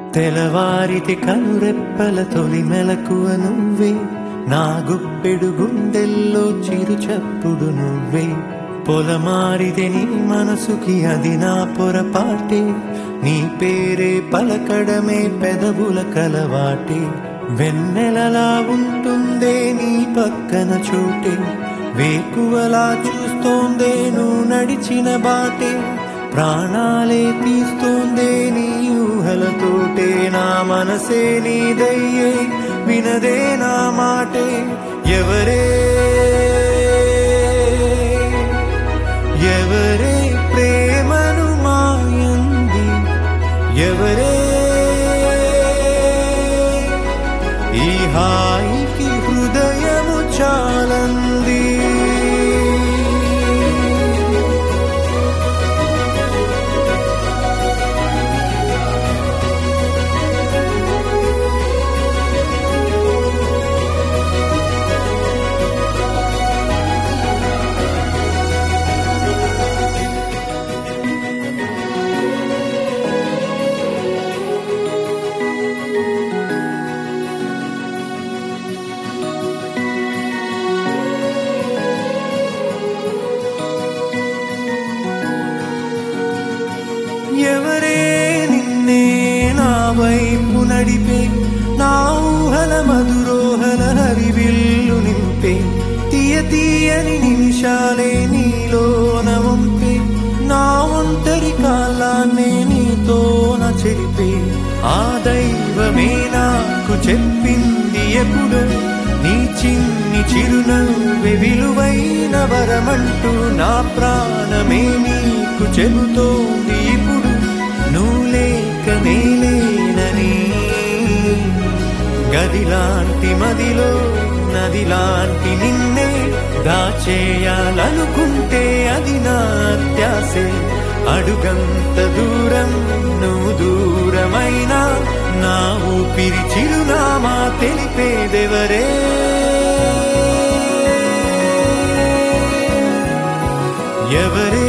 తెలవారితి కనురెప్పల తొలి మెలకువ నువ్వే, నా గుప్పెడు గుండెల్లో చిరు చప్పుడు నువ్వే. పొలమారితే నీ మనసుకి అది నా పొరపాటే, నీ పేరే పలకడమే పెదవుల కలవాటే. వెన్నెలలా ఉంటుందే నీ పక్కన చోటే, వేకువలా చూస్తోందే నువ్వు నడిచిన బాటే. ప్రాణాలే తీస్తోందే నీ ఊహలతోటే, నా మనసే నీదయ్యే వినదే నా మాటే. ఎవరే ఎవరే ప్రేమను మాయంది, ఎవరే ఈ హాయికి హృదయము చాలంది. ఎవరే నిన్నే నా వైపు నడిపే, నా ఊహల మధురోహల హరివిల్లు నింపే. తీయ తీయని నిమిషాలే నీలోన వంపే, నా ఒంటరి కాలాన్నే నీతోన చెరిపే. ఆ దైవమే నాకు చెప్పింది ఎప్పుడో, నీ చిన్ని చిరునవ్వే విలువైన వరమంటూ. నా ప్రాణమే నీకు చెబుతోంది ఇప్పుడు, నువ్వు లేక నేలేనని. గదిలాంటి మదిలో నదిలాంటి నిన్నే దాచేయాలనుకుంటే అది నా అత్యాసే. అడుగంత దూరం నువ్వు దూరమైనా, నా ఊపిరి చిరునామా తెలిపేదెవరే. ఎవరే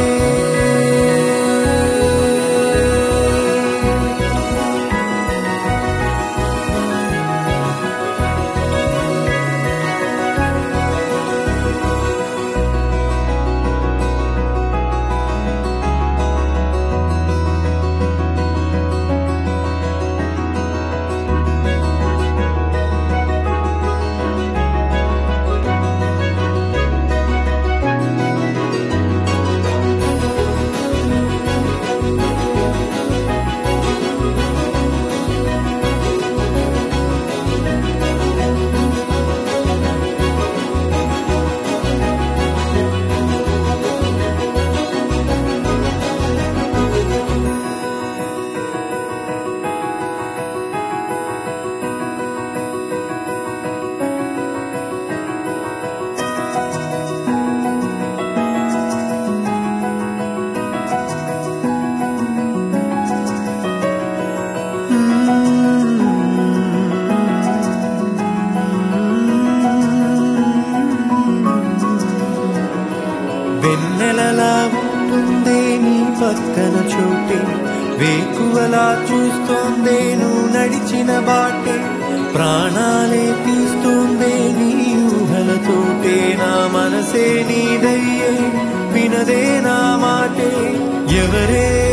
వెన్నెలలా ఉంటుందే నీ పక్కన చోటే, వేకువలా చూస్తోందే నువ్వు నడిచిన బాటే. ప్రాణాలే తీస్తోందే నీ ఊహలతోటే, నా మనసే నీదయ్యే వినదే నా మాటే. ఎవరే